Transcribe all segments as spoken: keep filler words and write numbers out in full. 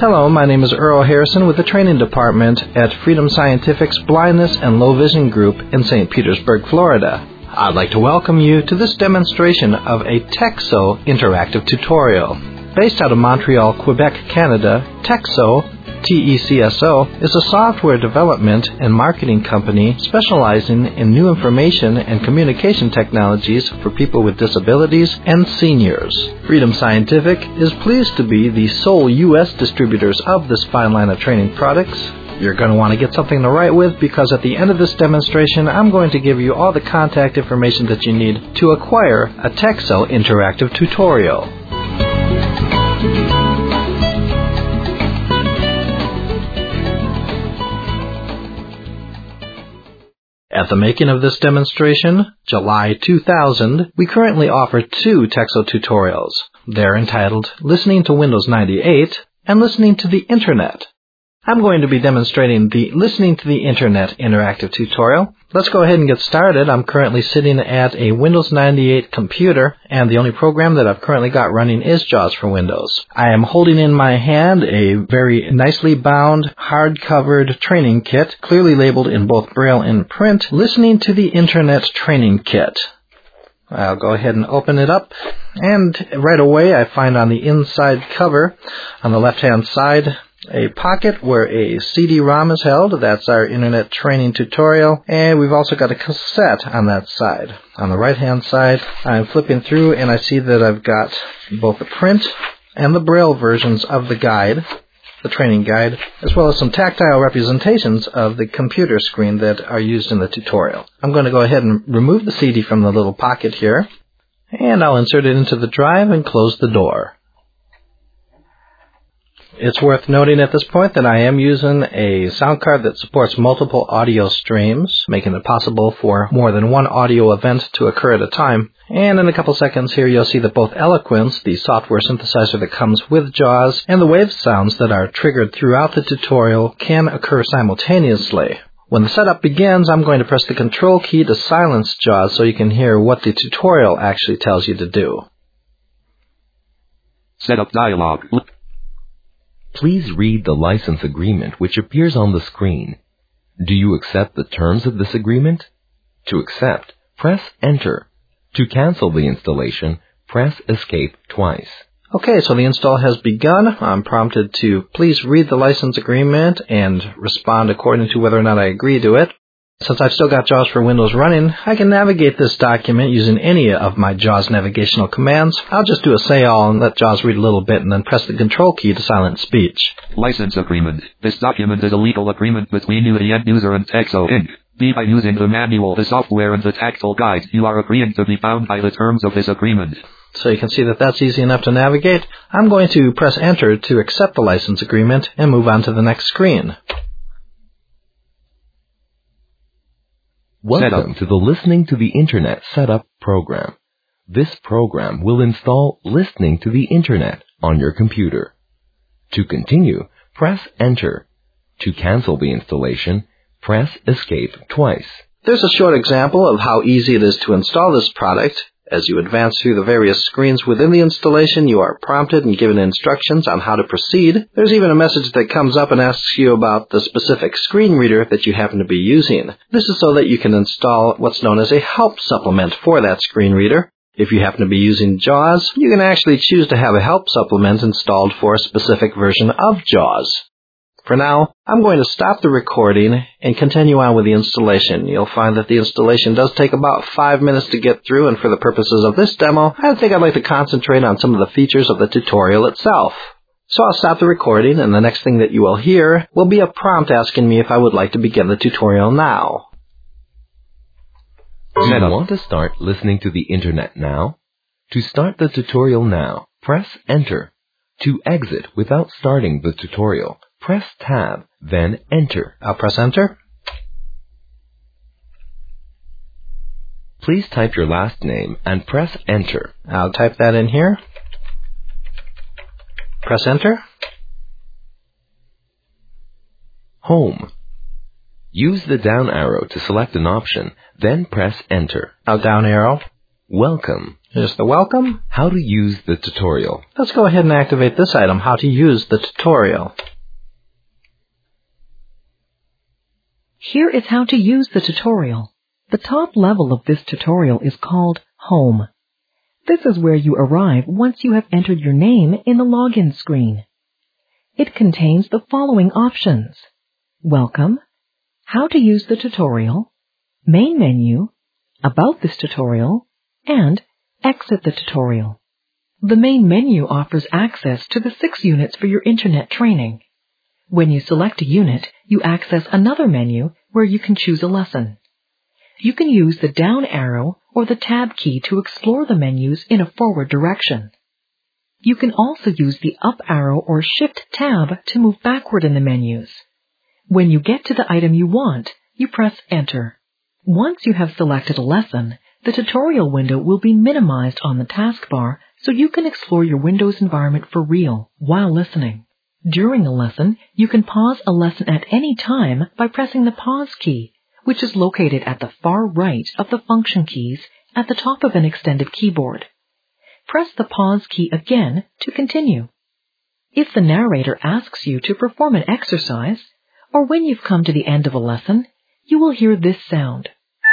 Hello, my name is Earl Harrison with the Training Department at Freedom Scientific's Blindness and Low Vision Group in Saint Petersburg, Florida. I'd like to welcome you to this demonstration of a Texo interactive tutorial. Based out of Montreal, Quebec, Canada, Texo, T E C S O, is a software development and marketing company specializing in new information and communication technologies for people with disabilities and seniors. Freedom Scientific is pleased to be the sole U S distributors of this fine line of training products. You're going to want to get something to write with because at the end of this demonstration, I'm going to give you all the contact information that you need to acquire a Texo interactive tutorial. At the making of this demonstration, July two thousand, we currently offer two Texo tutorials. They're entitled Listening to Windows ninety-eight and Listening to the Internet. I'm going to be demonstrating the Listening to the Internet interactive tutorial. Let's go ahead and get started. I'm currently sitting at a Windows ninety-eight computer, and the only program that I've currently got running is JAWS for Windows. I am holding in my hand a very nicely bound, hard-covered training kit, clearly labeled in both Braille and print, Listening to the Internet Training Kit. I'll go ahead and open it up, and right away I find on the inside cover, on the left-hand side, a pocket where a C D ROM is held. That's our internet training tutorial. And we've also got a cassette on that side. On the right-hand side, I'm flipping through and I see that I've got both the print and the Braille versions of the guide, the training guide, as well as some tactile representations of the computer screen that are used in the tutorial. I'm going to go ahead and remove the C D from the little pocket here, and I'll insert it into the drive and close the door. It's worth noting at this point that I am using a sound card that supports multiple audio streams, making it possible for more than one audio event to occur at a time. And in a couple seconds here, you'll see that both Eloquence, the software synthesizer that comes with JAWS, and the wave sounds that are triggered throughout the tutorial can occur simultaneously. When the setup begins, I'm going to press the Control key to silence JAWS so you can hear what the tutorial actually tells you to do. Setup dialog. Please read the license agreement which appears on the screen. Do you accept the terms of this agreement? To accept, press Enter. To cancel the installation, press Escape twice. Okay, so the install has begun. I'm prompted to please read the license agreement and respond according to whether or not I agree to it. Since I've still got JAWS for Windows running, I can navigate this document using any of my JAWS navigational commands. I'll just do a say all and let JAWS read a little bit and then press the Control key to silence speech. License agreement. This document is a legal agreement between you, the end user, and Texo Incorporated. B. By using the manual, the software, and the tactile guide, you are agreeing to be bound by the terms of this agreement. So you can see that that's easy enough to navigate. I'm going to press Enter to accept the license agreement and move on to the next screen. Welcome to the Listening to the Internet Setup program. This program will install Listening to the Internet on your computer. To continue, press Enter. To cancel the installation, press Escape twice. There's a short example of how easy it is to install this product. As you advance through the various screens within the installation, you are prompted and given instructions on how to proceed. There's even a message that comes up and asks you about the specific screen reader that you happen to be using. This is so that you can install what's known as a help supplement for that screen reader. If you happen to be using JAWS, you can actually choose to have a help supplement installed for a specific version of JAWS. For now, I'm going to stop the recording and continue on with the installation. You'll find that the installation does take about five minutes to get through, and for the purposes of this demo, I think I'd like to concentrate on some of the features of the tutorial itself. So I'll stop the recording, and the next thing that you will hear will be a prompt asking me if I would like to begin the tutorial now. Do you want to start listening to the Internet now? To start the tutorial now, press Enter. To exit without starting the tutorial, press Tab, then Enter. I'll press Enter. Please type your last name and press Enter. I'll type that in here. Press Enter. Home. Use the down arrow to select an option, then press Enter. I'll down arrow. Welcome. Here's the welcome. How to use the tutorial. Let's go ahead and activate this item, how to use the tutorial. Here is how to use the tutorial. The top level of this tutorial is called Home. This is where you arrive once you have entered your name in the login screen. It contains the following options: Welcome, How to use the tutorial, Main menu, About this tutorial, and Exit the tutorial. The main menu offers access to the six units for your Internet training. When you select a unit, you access another menu where you can choose a lesson. You can use the down arrow or the tab key to explore the menus in a forward direction. You can also use the up arrow or shift tab to move backward in the menus. When you get to the item you want, you press Enter. Once you have selected a lesson, the tutorial window will be minimized on the taskbar so you can explore your Windows environment for real while listening. During a lesson, you can pause a lesson at any time by pressing the pause key, which is located at the far right of the function keys at the top of an extended keyboard. Press the pause key again to continue. If the narrator asks you to perform an exercise, or when you've come to the end of a lesson, you will hear this sound,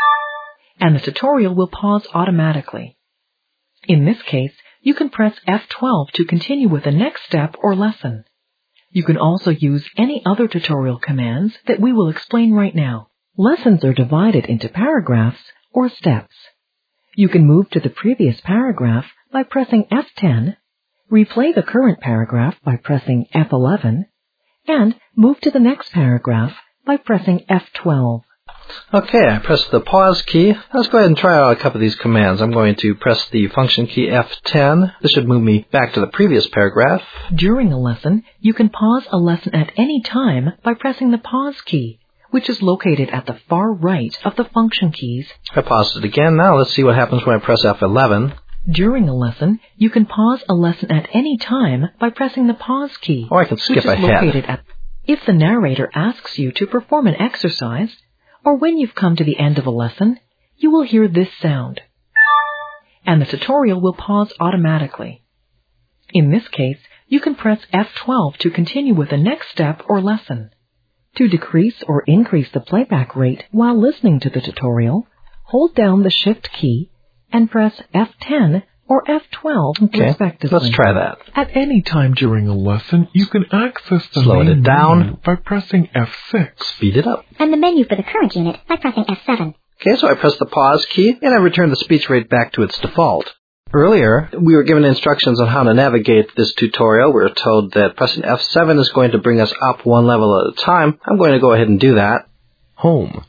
and the tutorial will pause automatically. In this case, you can press F twelve to continue with the next step or lesson. You can also use any other tutorial commands that we will explain right now. Lessons are divided into paragraphs or steps. You can move to the previous paragraph by pressing F ten, replay the current paragraph by pressing F eleven, and move to the next paragraph by pressing F twelve. Okay, I pressed the pause key. Let's go ahead and try out a couple of these commands. I'm going to press the function key F ten. This should move me back to the previous paragraph. During a lesson, you can pause a lesson at any time by pressing the pause key, which is located at the far right of the function keys. I paused it again. Now let's see what happens when I press F eleven. During a lesson, you can pause a lesson at any time by pressing the pause key, Or I can skip which is ahead. located at. If the narrator asks you to perform an exercise, or when you've come to the end of a lesson, you will hear this sound, and the tutorial will pause automatically. In this case, you can press F twelve to continue with the next step or lesson. To decrease or increase the playback rate while listening to the tutorial, hold down the Shift key and press F ten or F twelve Okay, respectively. let's try that. At any time during a lesson, you can access the Slow main it down. menu by pressing F six. Speed it up. And the menu for the current unit by pressing F seven. Okay, so I press the pause key, and I return the speech rate back to its default. Earlier, we were given instructions on how to navigate this tutorial. We were told that pressing F seven is going to bring us up one level at a time. I'm going to go ahead and do that. Home.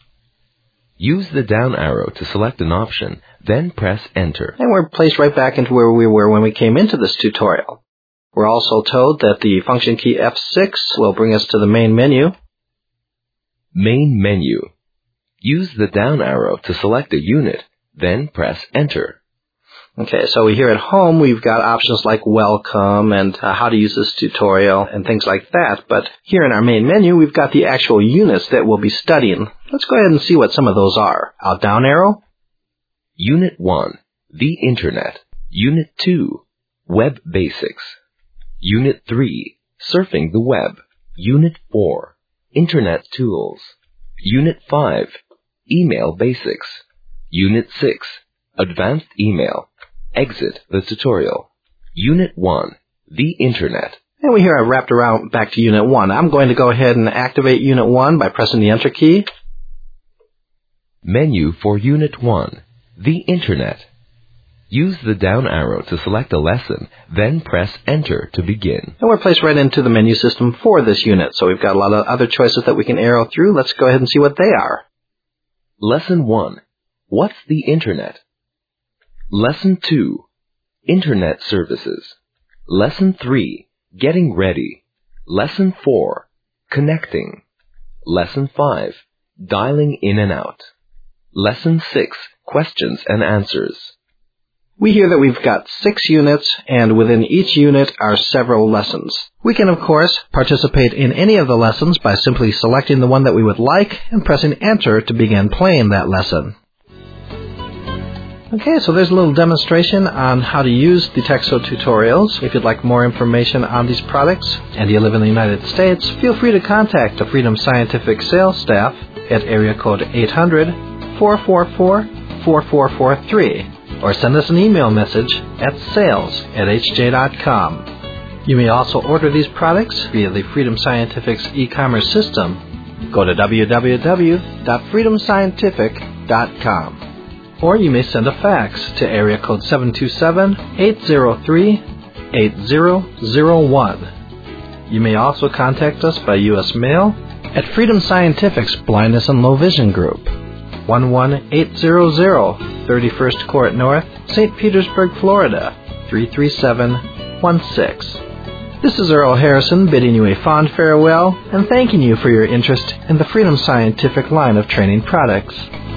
Use the down arrow to select an option, then press Enter. And we're placed right back into where we were when we came into this tutorial. We're also told that the function key F six will bring us to the main menu. Main menu. Use the down arrow to select a unit, then press Enter. Okay, so here at home, we've got options like welcome and uh, how to use this tutorial and things like that. But here in our main menu, we've got the actual units that we'll be studying. Let's go ahead and see what some of those are. Out down arrow. Unit one, the Internet. Unit two, Web Basics. Unit three, Surfing the Web. Unit four, Internet Tools. Unit five, Email Basics. Unit six, Advanced Email. Exit the tutorial. Unit one, the Internet. And we here are wrapped around back to Unit one. I'm going to go ahead and activate Unit one by pressing the Enter key. Menu for Unit one, the Internet. Use the down arrow to select a lesson, then press Enter to begin. And we're placed right into the menu system for this unit. So we've got a lot of other choices that we can arrow through. Let's go ahead and see what they are. Lesson one, What's the Internet? Lesson two, Internet Services. Lesson three, Getting Ready. Lesson four, Connecting. Lesson five, Dialing in and out. Lesson six, Questions and Answers. We hear that we've got six units, and within each unit are several lessons. We can, of course, participate in any of the lessons by simply selecting the one that we would like and pressing Enter to begin playing that lesson. Okay, so there's a little demonstration on how to use the Texo tutorials. If you'd like more information on these products and you live in the United States, feel free to contact the Freedom Scientific sales staff at area code eight hundred, four four four, four four four three or send us an email message at sales at h j dot com. You may also order these products via the Freedom Scientific's e-commerce system. Go to w w w dot freedom scientific dot com. Or you may send a fax to area code seven two seven, eight zero three, eight zero zero one. You may also contact us by U S mail at Freedom Scientific's Blindness and Low Vision Group, one one eight hundred, thirty-first Court North, Saint Petersburg, Florida, three three seven one six. This is Earl Harrison bidding you a fond farewell and thanking you for your interest in the Freedom Scientific line of training products.